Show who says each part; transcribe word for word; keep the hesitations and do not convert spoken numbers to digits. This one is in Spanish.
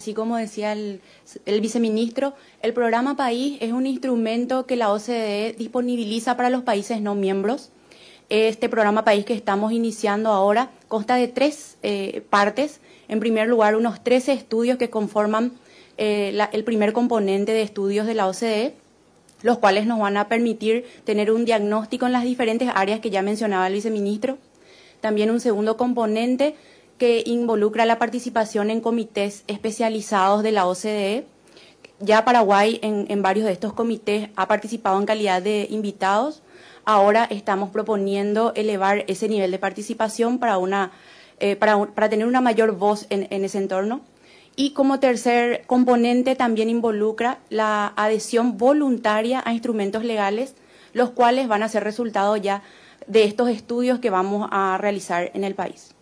Speaker 1: así como decía el, el viceministro, el programa País es un instrumento que la O C D E disponibiliza para los países no miembros. Este programa País que estamos iniciando ahora consta de tres eh, partes. En primer lugar, unos trece estudios que conforman eh, la, el primer componente de estudios de la O C D E, los cuales nos van a permitir tener un diagnóstico en las diferentes áreas que ya mencionaba el viceministro. También un segundo componente que involucra la participación en comités especializados de la O C D E. Ya Paraguay en, en varios de estos comités ha participado en calidad de invitados. Ahora estamos proponiendo elevar ese nivel de participación para, una, eh, para, para tener una mayor voz en, en ese entorno. Y como tercer componente también involucra la adhesión voluntaria a instrumentos legales, los cuales van a ser resultado ya de estos estudios que vamos a realizar en el país.